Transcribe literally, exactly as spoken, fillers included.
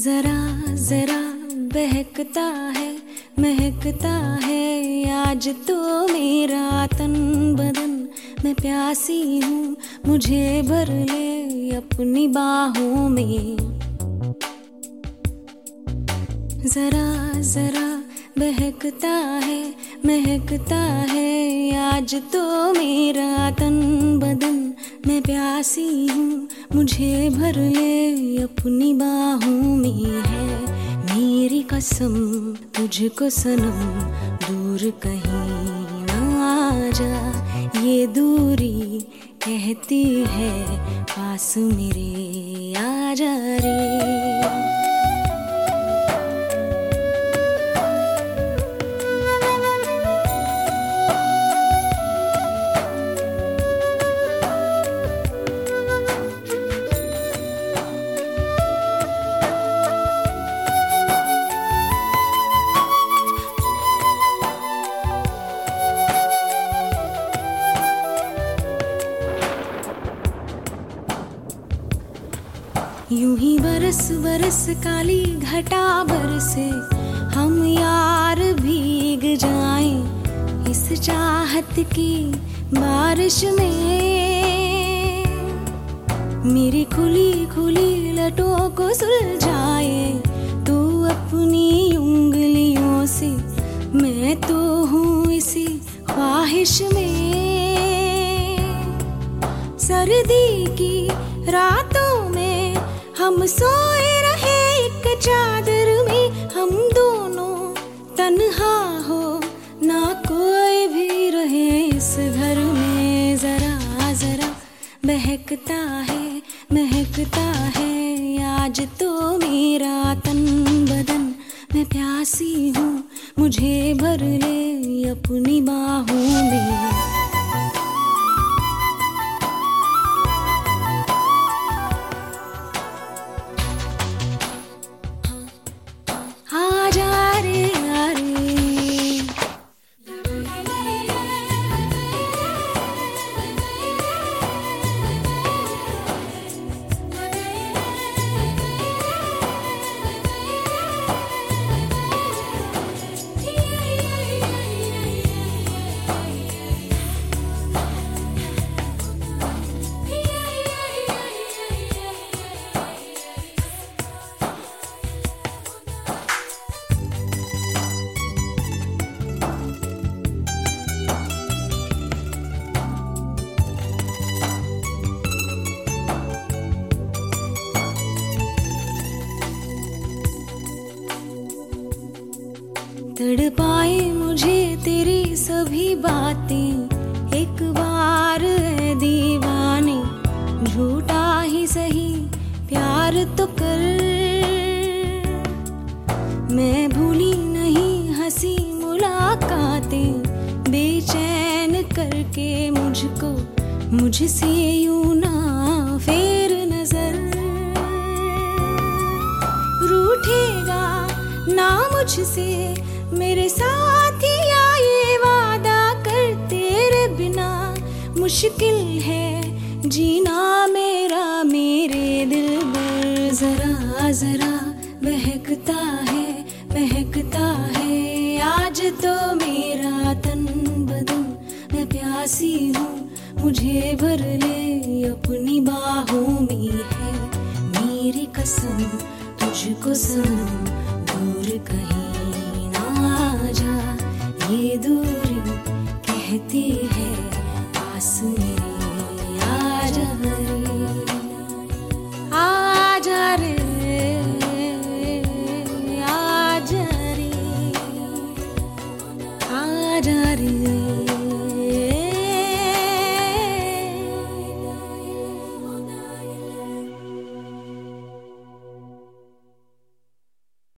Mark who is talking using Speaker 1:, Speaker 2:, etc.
Speaker 1: जरा जरा बहकता है, महकता है आज तो मेरा तन बदन। मैं प्यासी हूँ, मुझे भर ले अपनी बाहों में। जरा जरा बहकता है, महकता है आज तो मेरा तन बदन। मैं प्यासी हूँ, मुझे भर ले अपनी बाहों में। है मेरी कसम तुझको सनम, दूर कहीं ना जा। ये दूरी कहती है पास मेरे आ जा रे। यूं ही बरस बरस काली घटा बरसे, हम यार भीग जाएं इस चाहत की बारिश में। मेरी खुली खुली लटों को सुलझाए तू अपनी उंगलियों से। मैं तो हूँ इसी ख्वाहिश में। सर्दी की रातों में हम सोए रहे एक चादर में। हम दोनों तन्हा हो ना कोई भी रहे इस घर में। जरा जरा बहकता है, महकता है आज तो मेरा तन बदन। मैं प्यासी हूँ, मुझे भर ले अपनी बाहों में। तड़पाए मुझे तेरी सभी बातें एक बार है दीवाने। झूठा ही सही प्यार तो कर। मैं भूली नहीं हंसी मुलाकातें, बेचैन करके मुझको मुझसे यूं ना फेर नजर। रूठेगा ना मुझसे मेरे साथिया, ये वादा कर तेरे बिना मुश्किल है जीना मेरा मेरे दिल पर। जरा जरा बहकता है, महकता है आज तो मेरा तन बदन। मैं प्यासी हूँ, मुझे भर ले अपनी बाहों में। है मेरी कसम तुझको सनम,